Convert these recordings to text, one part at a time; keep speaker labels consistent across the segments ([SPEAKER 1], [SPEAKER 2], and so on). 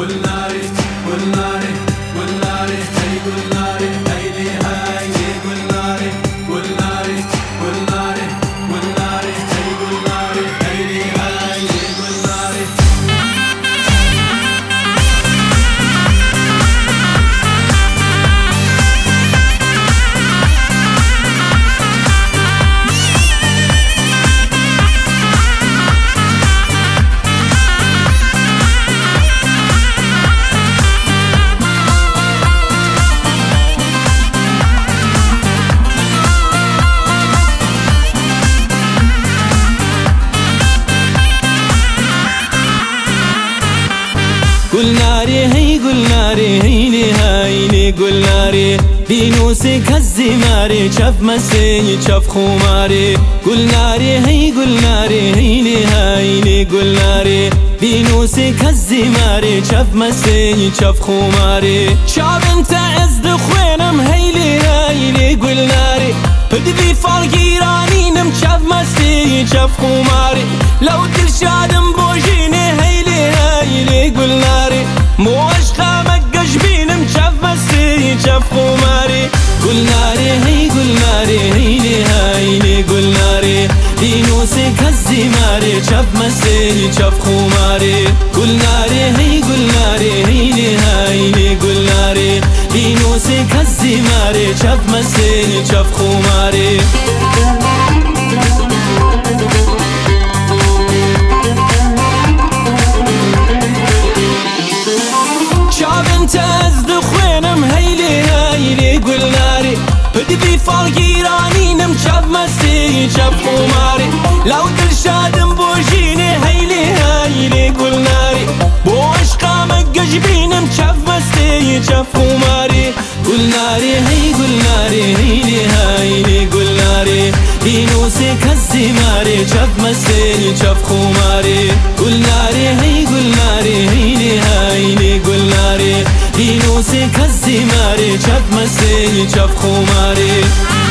[SPEAKER 1] گلناری گلناری گلناری هی گلناری هیلی هیلی گلناری گلناری گلناری گلناری هی گلناری هیلی هیلی گلناری
[SPEAKER 2] گلناری هی گلناری هیلی هیلی گلناری دینوسی کزی ماری چف مسی چف خوماری گلناری هی گلناری هیلی هیلی گلناری دینوسی کزی ماری چف مسی چف خوماری شاب انت از دخوینم هیلی هیلی گلناری بدبی فالگیرانینم چف مسی چف خوماری لو دل شادم بوجینه هیلی هیلی گلناری مو عشقامك قشبينم چف مسی چف خوماری گلناری هی گلناری هیلی هیلی گلناری دینوسی کزی ماری چف مسی چف خوماری گلناری هی گلناری هیلی هیلی گلناری دینوسی کزی ماری چف مسی چف خوماری بدبی فالگیرانینم چف مستی چف خوماری لو دل شادم بوجینه هیلی هیلی گلناری بو عشقامك قشبینم چف مستی چف خوماری گلناری هی گلناری هیلی هیلی گلناری دینوسی کزی ماری چف مستی چف خوماری گلناری هی گلناری هیلی هیلی گلناری دینوسی کزی ماری چف مسی چف خوماری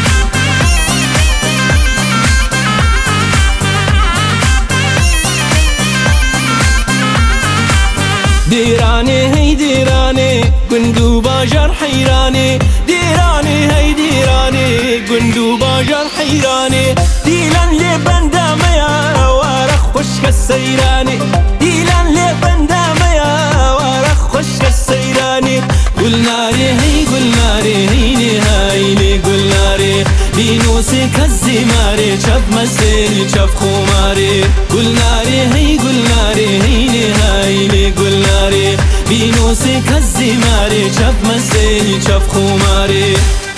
[SPEAKER 2] دیرانی هی دیرانی گندو باجر حیرانی دیرانی هی دیرانی گندو باجر حیرانی دیلان لی بندم یا وارخ خشک السیرانی دیلان لی بندم یا وارخ خشک السیرانی گلناری هی گلناری هیلی هیلی گلناری دینوسی کزی ماری چف مسی چف خوماری گلناری هی گلناری هیلی هیلی گلناری دینوسی کزی ماری چف مسی چف خوماری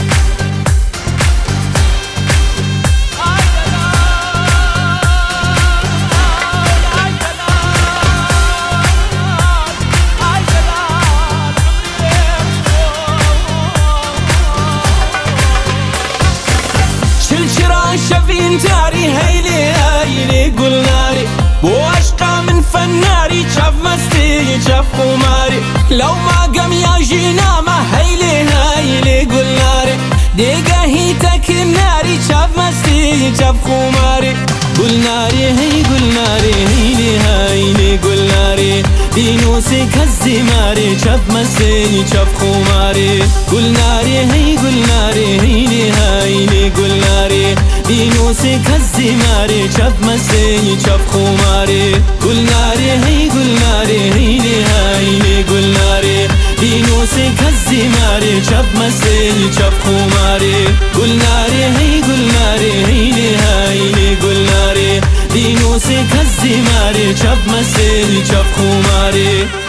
[SPEAKER 2] شفين تاري هيلي هيلي قلناري بو عشقا من فناري شاف مستي شاف قماري لو ما قم يجينا ما هيلي هيلي قلناري ديقا هيتك الناري شاف مستي شاف قماري قلناري هي قلناري هيلي هيلي قلناري دینوسی کزی ماری چف مسی چف خوماری گلناری هی گلناری هیلی هیلی گلناری دینوسی کزی ماری چف مسی چف خوماری گلناری هی گلناری هیلی هیلی گلناری دینوسی کزی ماری چف مسی چف خوماری گلناری هی گلناری هیلی هیلی گلناری دینوسی کزی ماری چف مسی چف خوماری